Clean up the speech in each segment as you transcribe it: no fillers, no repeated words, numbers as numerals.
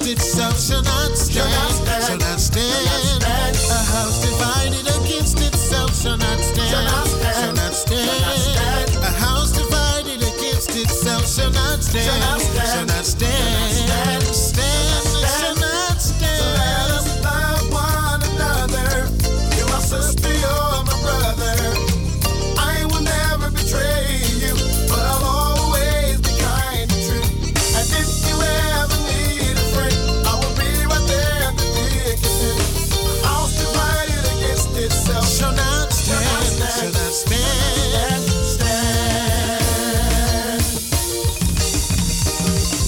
itself shall not stand, shall not stand. A house divided against itself shall not stand, shall not stand. A house divided against itself shall not stand, shall not stand. Stand, shall not stand. So let us love one another. You're my sister, you're my brother. I will never betray you, but I'll always be kind and true. And if you ever need a friend, I will be right there to dig you in. A house divided against itself shall not stand, shall not stand, stand.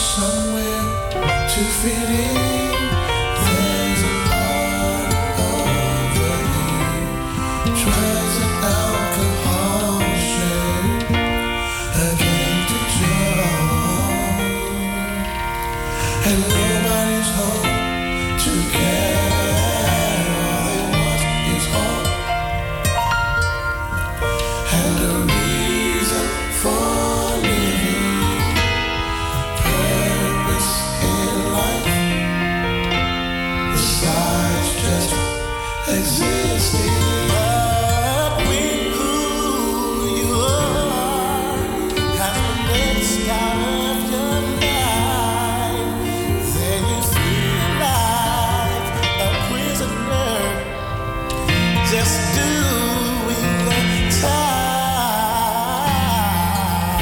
somewhere to fit in. There's a part over you. Tries an alcohol shade, a drink to joy, and nobody's home to care. All they want is home and a reason for living, purpose in life, besides just existing. But when who you are has been mixed out of your life, then you feel like a prisoner, just doing the time.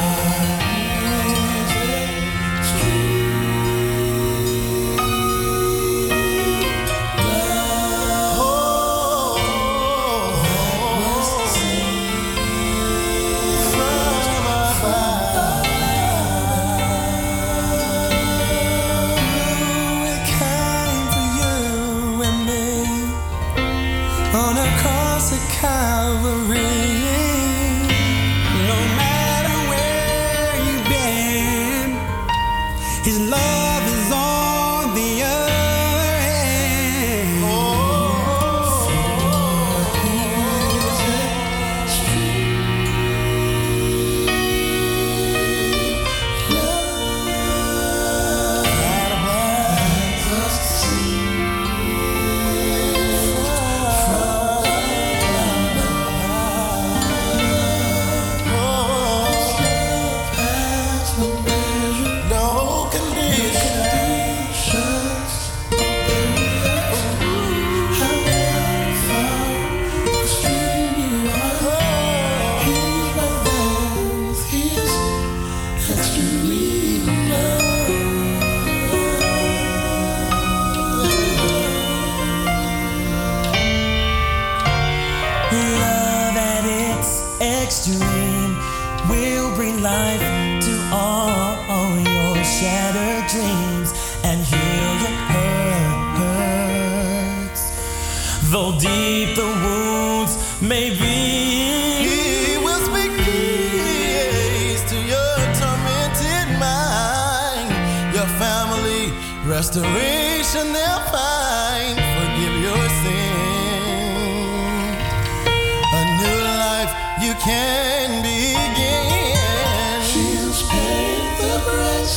It came for you and me on a cross at Calvary. No matter where you've been, His love is on the other hand. No conditions. How far astray you are. He's right there with His extreme Love at its extreme will bring life to all your shattered dreams and heal your hurts. Though deep the wounds may be, He will speak peace to your tormented mind. Your family restoration they'll find. Forgive your sin. A new life you can begin. Jesus paid the price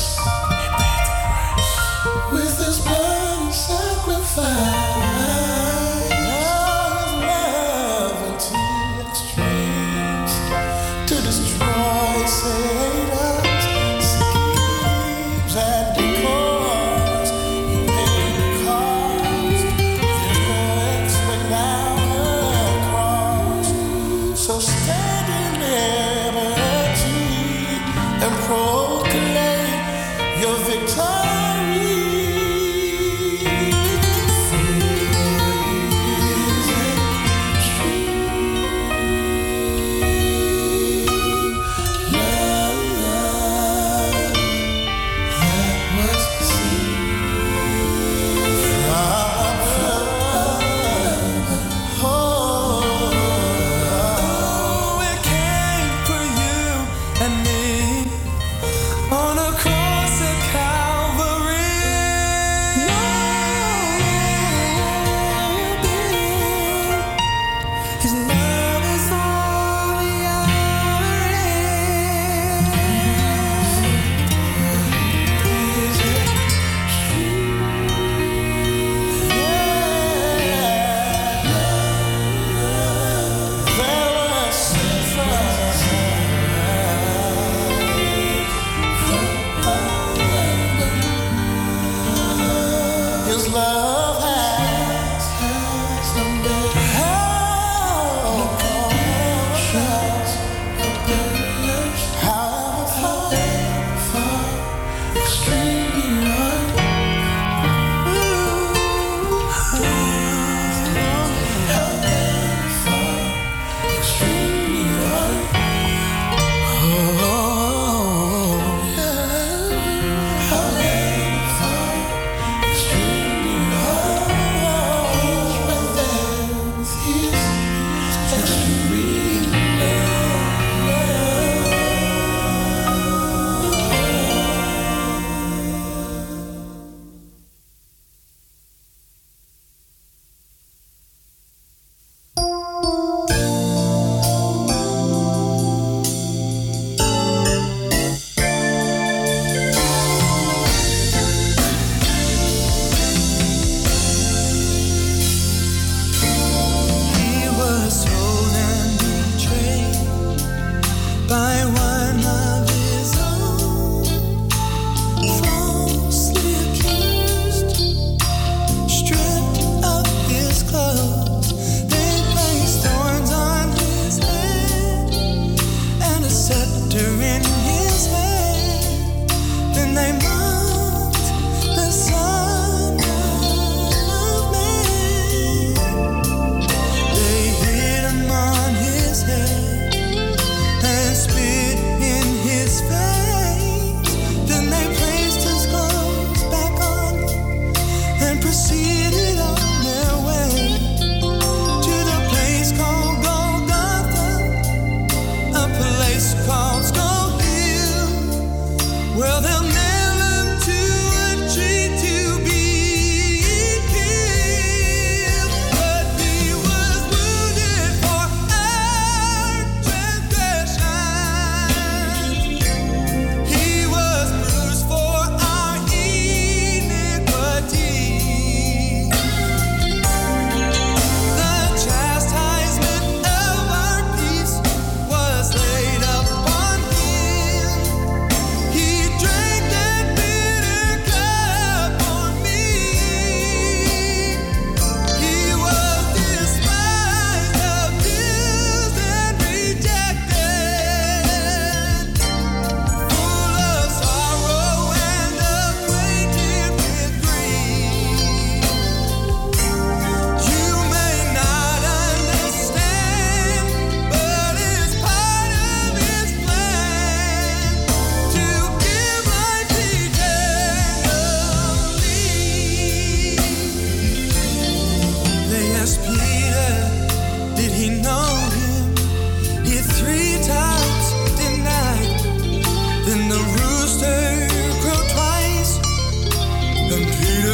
with His blood and sacrifice. His love into extremes to destroy Satan's schemes and because He paid the cost. There's no exit down the cross. So stand in there.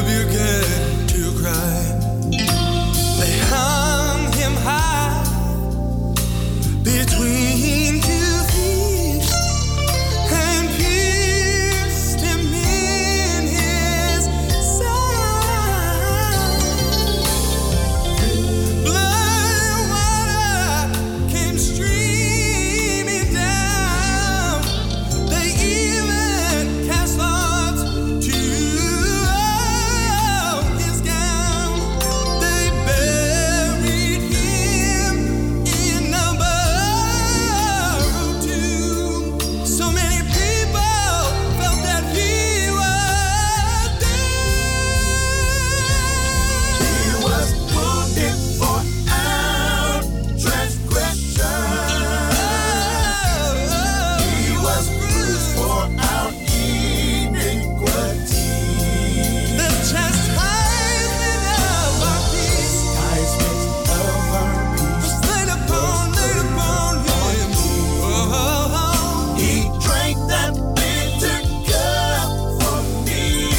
began to cry. They hung him high between two thieves and pierced him in his side. Blood and water came streaming down. They even cast lots to his gown. They buried him in a borrowed tomb. So many people felt that he was dead. He was wounded for our transgression. He was bruised for our iniquity. The chastisement of our peace was laid upon him. Oh, He drank that bitter cup for me.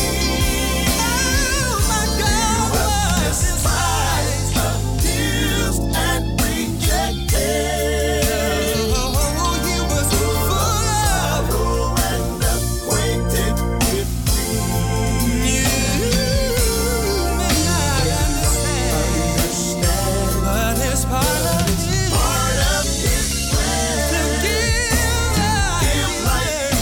my God, was Despised, abused, and rejected. he was full of Sorrow and acquainted with me. you may not understand, but it's part of his Part of his plan to give life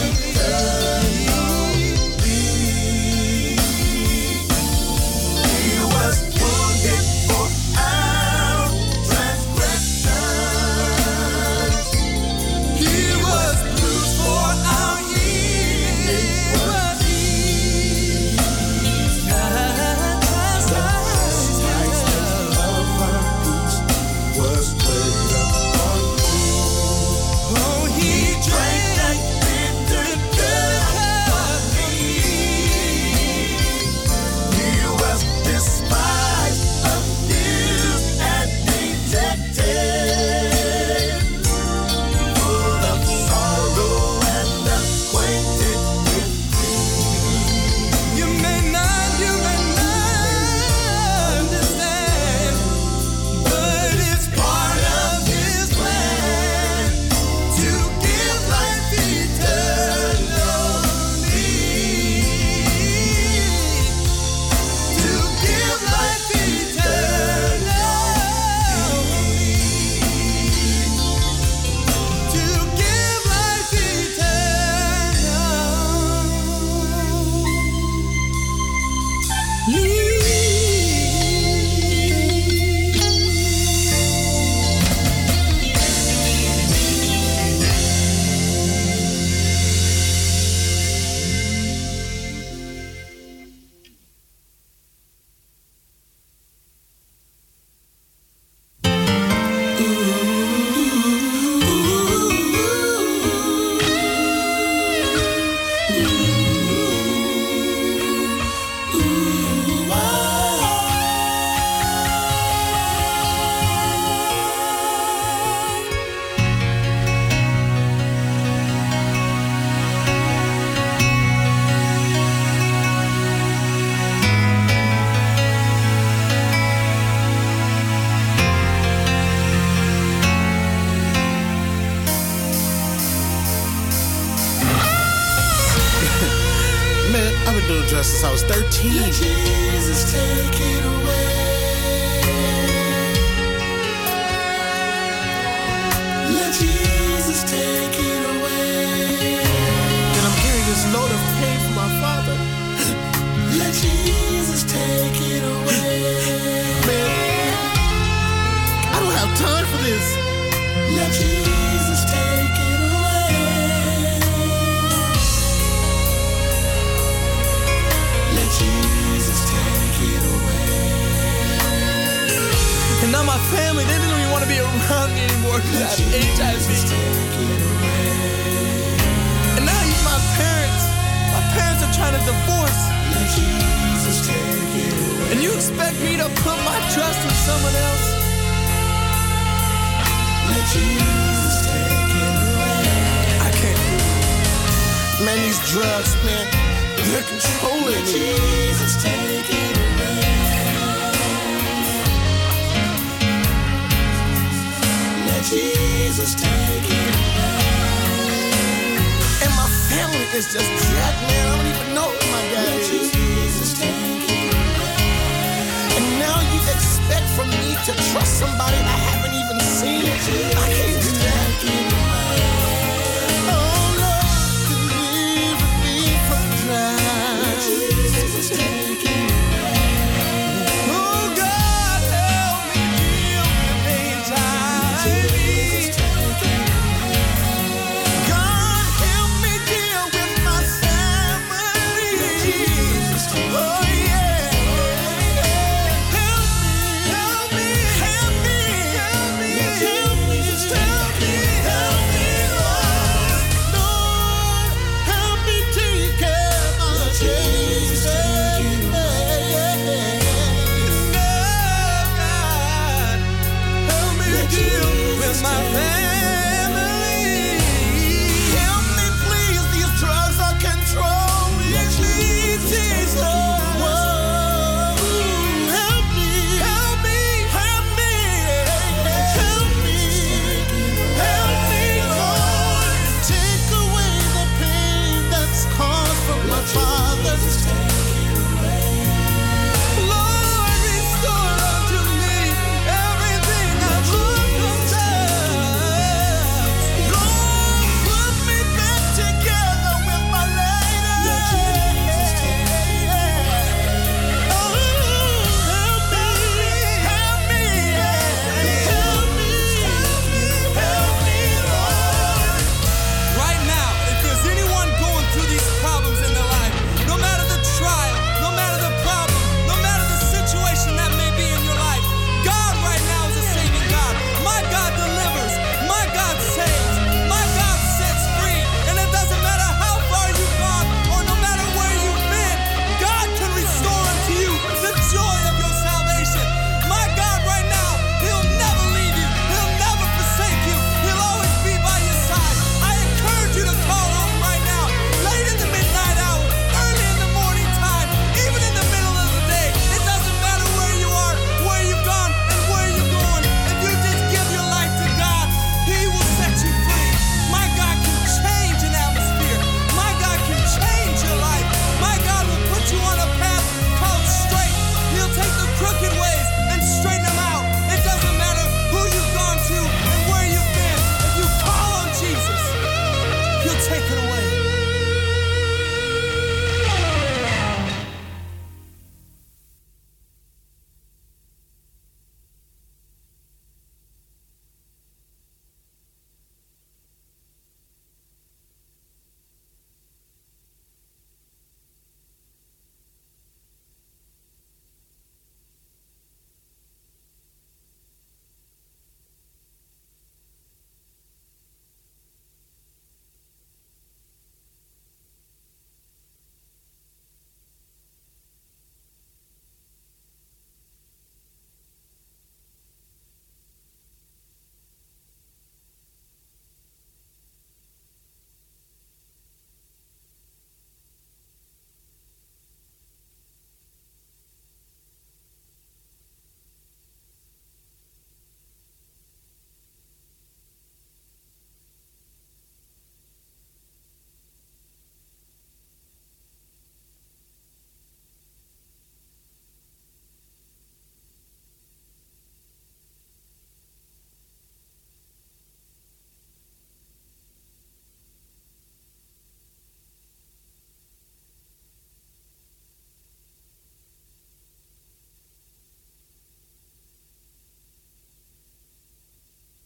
He was wounded for our transgressions. He was bruised for our iniquity. Was laid upon Oh, he drank that bitter cup for me. He was despised, abused, and rejected. Full of sorrow and acquainted with grief. You may not understand, but it's part of his plan to give life eternally. To give life eternally. To give life Man, I've been doing drugs since I was 13. Jesus, take it away. Let Jesus take it away. And I'm carrying this load of pain from my father. Let Jesus take it away. Man, I don't have time for this. Let Jesus take it away. Let Jesus take it away. And now my family, they didn't even want to be around me anymore because I have HIV. And now even my parents are trying to divorce. Let Jesus take it away. And you expect me to put my trust in someone else? Let Jesus take it away. I can't do it. Man, these drugs, man, They're controlling Let Jesus take it away. Let Jesus take it away. And my family is just jack, man. I don't even know who my dad Let is. Jesus take it away. And now you expect from me to trust somebody I haven't even seen. I can't